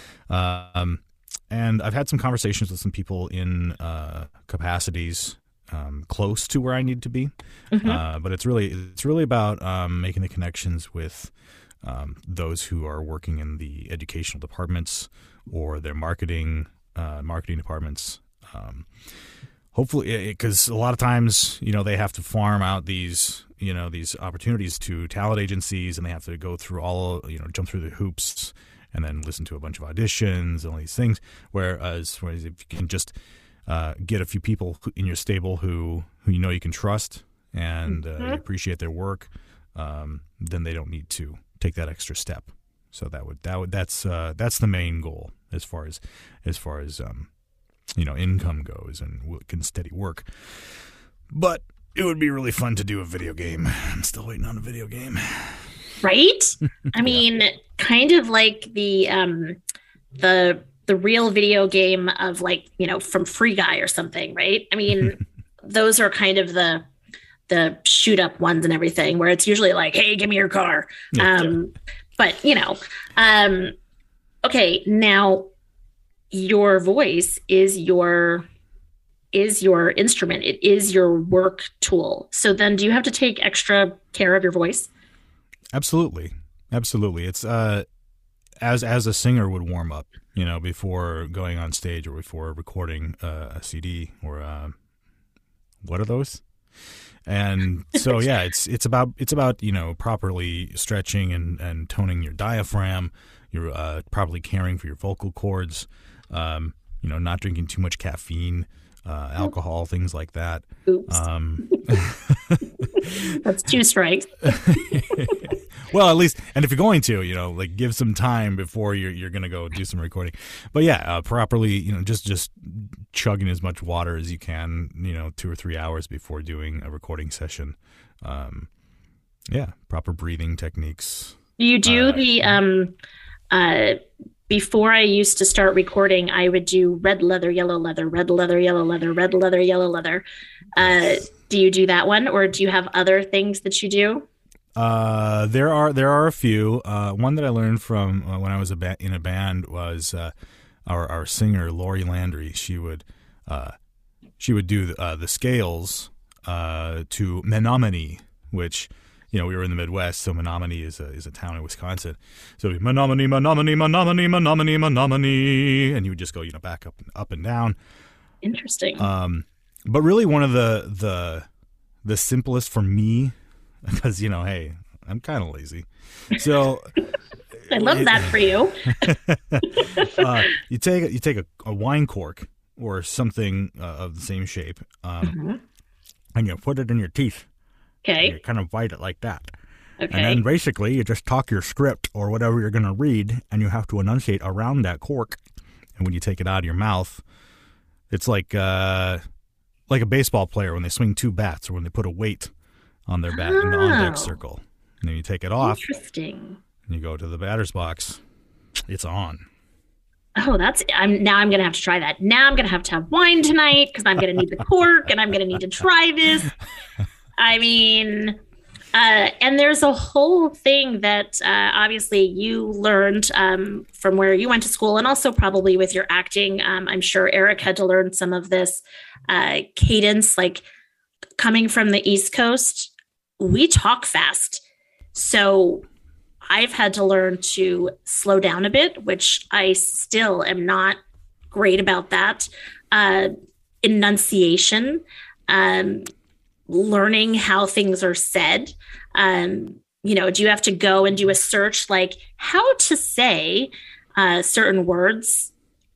Um, and I've had some conversations with some people in uh, capacities Um, close to where I need to be, Mm-hmm. uh, but it's really it's really about um, making the connections with um, those who are working in the educational departments or their marketing uh, marketing departments. Um, hopefully, because a lot of times, you know, they have to farm out these you know these opportunities to talent agencies, and they have to go through all you know jump through the hoops and then listen to a bunch of auditions and all these things. Whereas, whereas if you can just Uh, get a few people in your stable who, who you know you can trust and uh, Mm-hmm. you appreciate their work, um, then they don't need to take that extra step. So that would that would that's uh, that's the main goal as far as as far as um, you know income goes and can steady work. But it would be really fun to do a video game. I'm still waiting on a video game. Right? I mean, kind of like the um, the the real video game of like, you know, from Free Guy or something, right? I mean, those are kind of the the shoot up ones and everything where it's usually like, hey, give me your car. Yeah. Um, but, you know, um, okay, now your voice is your is your instrument. It is your work tool. So then do you have to take extra care of your voice? Absolutely. Absolutely. It's uh, as as a singer would warm up, you know, before going on stage or before recording uh, a C D or uh, what are those? And so, yeah, it's it's about it's about you know properly stretching and, and toning your diaphragm. You're uh, properly caring for your vocal cords. Um, you know, not drinking too much caffeine, uh, alcohol, things like that. Oops. Um, That's two strikes. Well, at least, and if you're going to, you know, like give some time before you're you're going to go do some recording. But yeah, uh, properly, you know, just just chugging as much water as you can, you know, two or three hours before doing a recording session. Um, yeah, proper breathing techniques. Do you do Uh, the um uh before I used to start recording, I would do red leather, yellow leather, red leather, yellow leather, red leather, yellow leather. Uh, do you do that one, or do you have other things that you do? Uh, there are there are a few. Uh, one that I learned from uh, when I was a ba- in a band was uh, our our singer Lori Landry. She would uh, she would do uh, the scales uh, to Menominee, which, you know, we were in the Midwest, so Menominee is a is a town in Wisconsin. So it'd be Menominee, Menominee, Menominee, Menominee, Menominee, and you would just go, you know, back up and up and down. Interesting. Um, but really, one of the the the simplest for me, because, you know, hey, I'm kind of lazy, so I love that for you. uh, you take you take a, a wine cork or something uh, of the same shape, um, Mm-hmm. and you put it in your teeth. And Okay. you kind of bite it like that. Okay. And then basically you just talk your script or whatever you're going to read, and you have to enunciate around that cork. And when you take it out of your mouth, it's like uh, like a baseball player when they swing two bats or when they put a weight on their bat in the on deck Oh. circle. And then you take it off Interesting. and you go to the batter's box. It's on. Oh, that's I'm now I'm gonna have to try that. Now I'm gonna have to have wine tonight because I'm gonna need the cork and I'm gonna need to try this. I mean, Uh, and there's a whole thing that uh, obviously you learned um, from where you went to school, and also probably with your acting. Um, I'm sure Eric had to learn some of this uh, cadence, like coming from the East Coast. We talk fast. So I've had to learn to slow down a bit, which I still am not great about that. Uh, enunciation. Um, learning how things are said. Um, you know, do you have to go and do a search like how to say uh, certain words?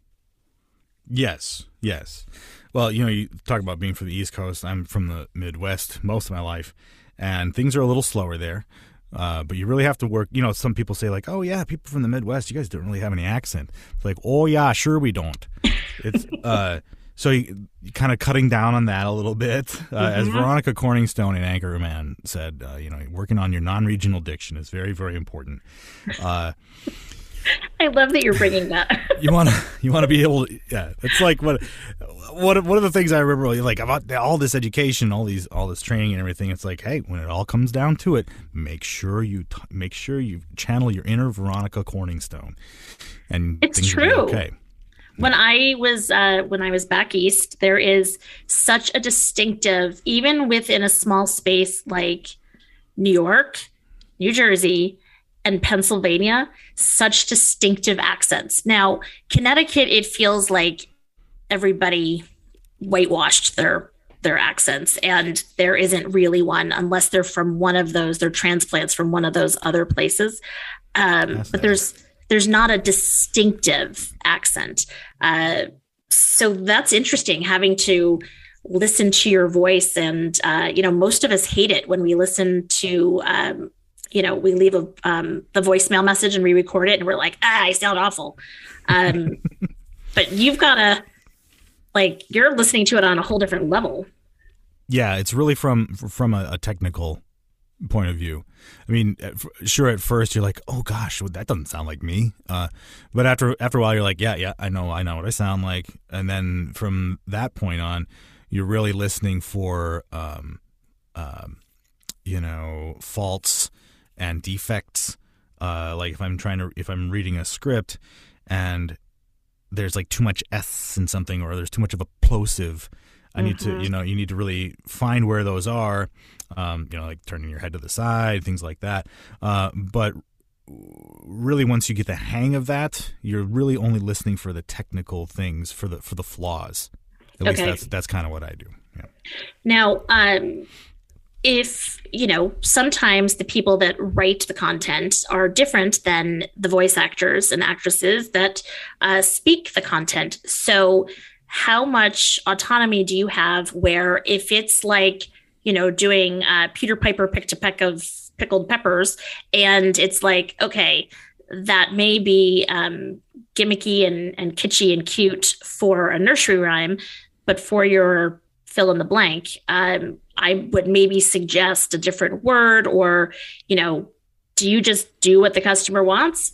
Yes, yes. Well, you know, you talk about being from the East Coast. I'm from the Midwest most of my life, and things are a little slower there. Uh, but you really have to work. You know, some people say like, oh, yeah, people from the Midwest, you guys don't really have any accent. It's like, oh, yeah, sure we don't. It's uh So you, you kind of cutting down on that a little bit. Uh, mm-hmm. As Veronica Corningstone in Anchorman said, uh, you know, working on your non-regional diction is very, very important. Uh, I love that you're bringing that. you want to you want to be able to, yeah. It's like what what one of the things I remember, like about all this education, all these all this training and everything. It's like, hey, when it all comes down to it, make sure you t- make sure you channel your inner Veronica Corningstone, and it's things true. will be okay. When I was uh, when I was back east, there is such a distinctive, even within a small space like New York, New Jersey, and Pennsylvania, such distinctive accents. Now, Connecticut, it feels like everybody whitewashed their their accents, and there isn't really one unless they're from one of those. They're transplants from one of those other places. Um, but there's There's not a distinctive accent. Uh, so that's interesting, having to listen to your voice. And, uh, you know, most of us hate it when we listen to, um, you know, we leave a, um, the voicemail message and we record it and we're like, ah, I sound awful. Um, but you've got to, like, you're listening to it on a whole different level. Yeah, it's really from from a, a technical point of view. I mean, sure, at first you're like, oh gosh, that doesn't sound like me. Uh, but after after a while, you're like, yeah, yeah, I know, I know what I sound like. And then from that point on, you're really listening for, um, um, you know, faults and defects. Uh, like if I'm trying to, if I'm reading a script and there's like too much S in something, or there's too much of a plosive, I need mm-hmm. to, you know, you need to really find where those are, um, you know, like turning your head to the side, things like that. Uh, but really, once you get the hang of that, you're really only listening for the technical things, for the for the flaws. At okay. least that's that's kind of what I do. Yeah. Now, um, if, you know, sometimes the people that write the content are different than the voice actors and actresses that uh, speak the content. So how much autonomy do you have where if it's like, you know, doing uh, Peter Piper picked a peck of pickled peppers, and it's like, okay, that may be um, gimmicky and, and kitschy and cute for a nursery rhyme, but for your fill in the blank, um, I would maybe suggest a different word, or, you know, do you just do what the customer wants?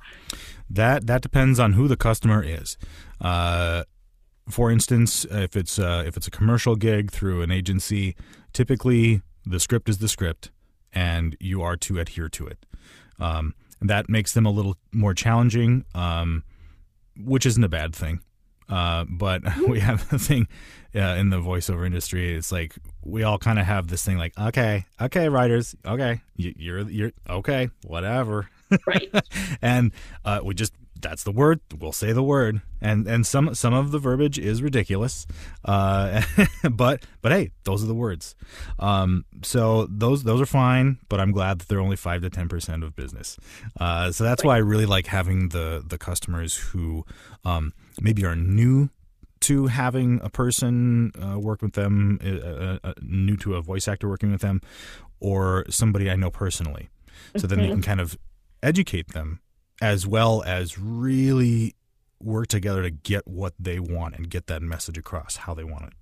That that depends on who the customer is. Uh, For instance, if it's uh, if it's a commercial gig through an agency, typically the script is the script, and you are to adhere to it. Um, and that makes them a little more challenging, um, which isn't a bad thing. Uh, but we have the thing uh, in the voiceover industry. It's like we all kind of have this thing, like, okay, okay, writers, okay, you, you're you're okay, whatever, right? And uh, we just. That's the word. We'll say the word, and and some some of the verbiage is ridiculous, uh, but but hey, those are the words. Um, so those those are fine, but I'm glad that they're only five to ten percent of business. Uh, so that's why I really like having the the customers who um, maybe are new to having a person uh, work with them, uh, uh, new to a voice actor working with them, or somebody I know personally. So mm-hmm. then you can kind of educate them, as well as really work together to get what they want and get that message across how they want it.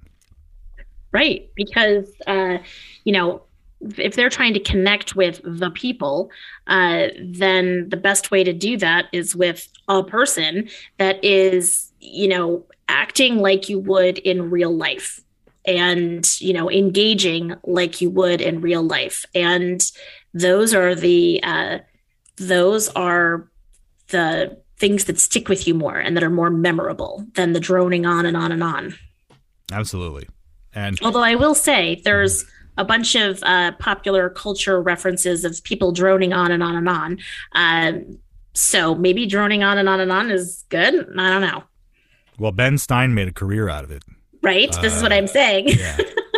Right. Because, uh, you know, if they're trying to connect with the people, uh, then the best way to do that is with a person that is, you know, acting like you would in real life. and, you know, engaging like you would in real life. And those are the, uh, those are the things that stick with you more and that are more memorable than the droning on and on and on. Absolutely. And although I will say there's a bunch of uh, popular culture references of people droning on and on and on. Um, so maybe droning on and on and on is good. I don't know. Well, Ben Stein made a career out of it. Right? Uh, this is what I'm saying. Yeah.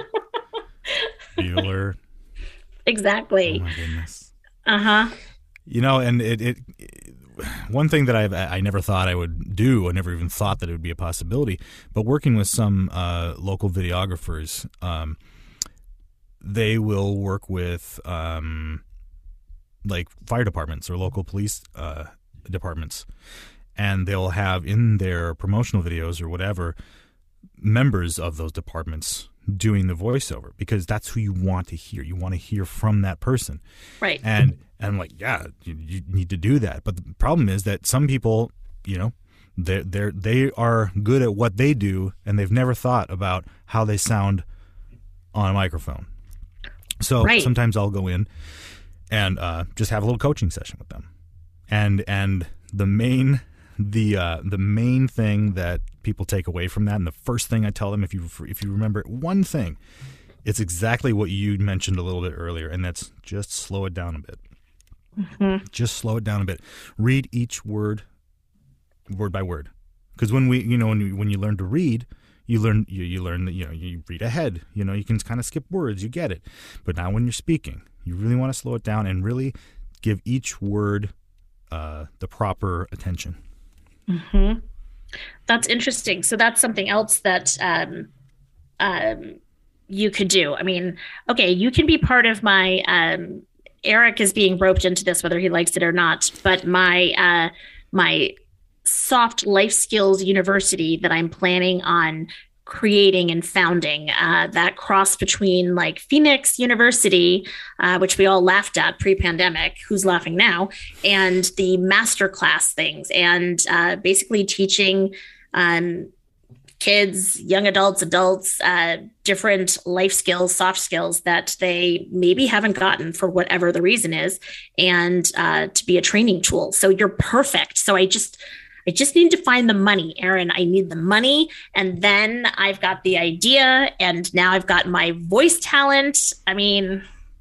Bueller. Exactly. Oh, my goodness. Uh-huh. You know, and it, it, it one thing that I I never thought I would do, I never even thought that it would be a possibility, but working with some uh, local videographers, um, they will work with um, like fire departments or local police uh, departments, and they'll have in their promotional videos or whatever members of those departments doing the voiceover, because that's who you want to hear. You want to hear from that person. Right. And and I'm like, yeah, you, you need to do that. But the problem is that some people, you know, they they they are good at what they do, and they've never thought about how they sound on a microphone. So right. sometimes I'll go in and uh, just have a little coaching session with them. And and the main the uh, the main thing that people take away from that, and the first thing I tell them, if you if you remember one thing, it's exactly what you mentioned a little bit earlier, and that's just slow it down a bit. Mm-hmm. Just slow it down a bit. Read each word, word by word, because when we, you know, when you, when you learn to read, you learn you, you learn that you know you read ahead. You know, you can kind of skip words, you get it. But now when you're speaking, you really want to slow it down and really give each word uh, the proper attention. Mm-hmm. That's interesting. So that's something else that um, um, you could do. I mean, okay, you can be part of my. Um, Eric is being roped into this, whether he likes it or not. But my uh, my soft life skills university that I'm planning on creating and founding, uh, that cross between like Phoenix University, uh, which we all laughed at pre-pandemic, who's laughing now, and the masterclass things, and uh, basically teaching um, kids, young adults, adults, uh, different life skills, soft skills that they maybe haven't gotten for whatever the reason is, and uh, to be a training tool. So you're perfect. So I just I just need to find the money, Aaron. I need the money. And then I've got the idea, and now I've got my voice talent. I mean,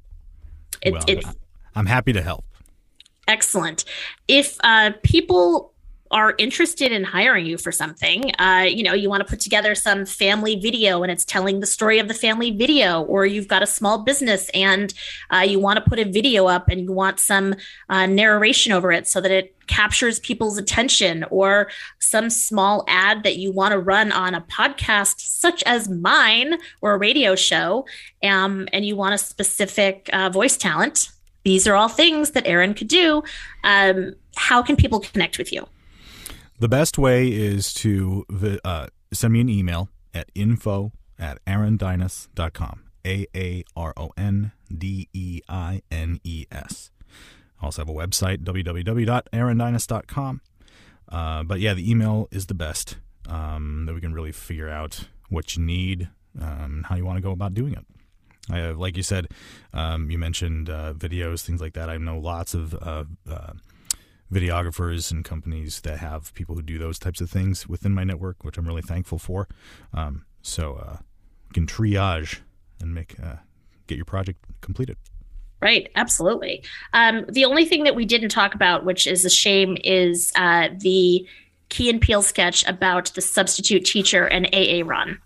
it, well, it's I'm happy to help. Excellent. If uh, people are interested in hiring you for something, uh, you know, you want to put together some family video and it's telling the story of the family video, or you've got a small business and uh, you want to put a video up and you want some uh, narration over it so that it captures people's attention, or some small ad that you want to run on a podcast such as mine or a radio show, um, and you want a specific uh, voice talent. These are all things that Aaron could do. Um, how can people connect with you? The best way is to uh, send me an email at info at aaron dinas dot com. A A R O N D E I N E S. I also have a website, w w w dot aaron dinas dot com. Uh, but yeah, the email is the best. Um, that we can really figure out what you need, um, how you want to go about doing it. I have, like you said, um, you mentioned uh, videos, things like that. I know lots of uh, uh, videographers and companies that have people who do those types of things within my network, which I'm really thankful for. Um, so uh, you can triage and make uh, get your project completed. Right. Absolutely. Um, the only thing that we didn't talk about, which is a shame, is uh, the Key and Peele sketch about the substitute teacher and A A run.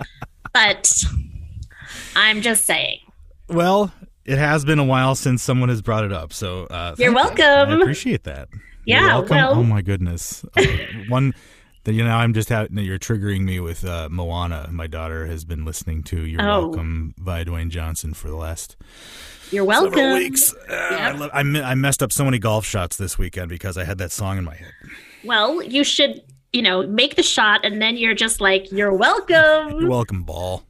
But I'm just saying. Well, it has been a while since someone has brought it up, so uh, you're welcome. You. I appreciate that. Yeah, you're welcome. well, oh my goodness. Uh, one that you know, I'm just ha- you're triggering me with uh, Moana. My daughter has been listening to "You're oh. Welcome" by Dwayne Johnson for the last you're welcome several weeks. Uh, yep. I, lo- I, me- I messed up so many golf shots this weekend because I had that song in my head. Well, you should, you know, make the shot, and then you're just like, "You're welcome." You're welcome, ball.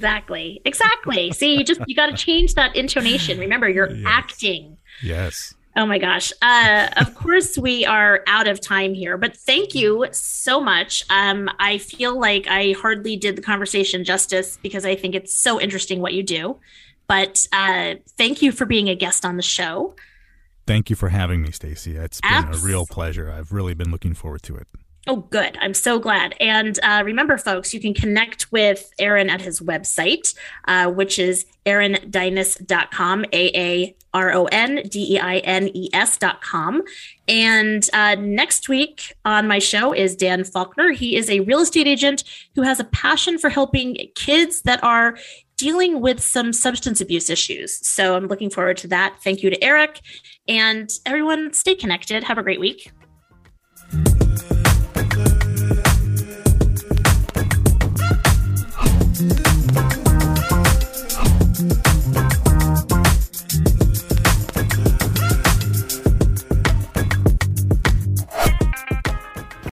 Exactly. Exactly. See, you just you got to change that intonation. Remember, you're yes. acting. Yes. Oh my gosh. Uh, of course, we are out of time here, but thank you so much. Um, I feel like I hardly did the conversation justice because I think it's so interesting what you do. But uh, thank you for being a guest on the show. Thank you for having me, Stacey. It's been Abs- a real pleasure. I've really been looking forward to it. Oh, good. I'm so glad. And uh, remember, folks, you can connect with Aaron at his website, uh, which is aaron dines dot com, A A R O N D E I N E S dot com. And uh, next week on my show is Dan Faulkner. He is a real estate agent who has a passion for helping kids that are dealing with some substance abuse issues. So I'm looking forward to that. Thank you to Eric. And everyone, stay connected. Have a great week.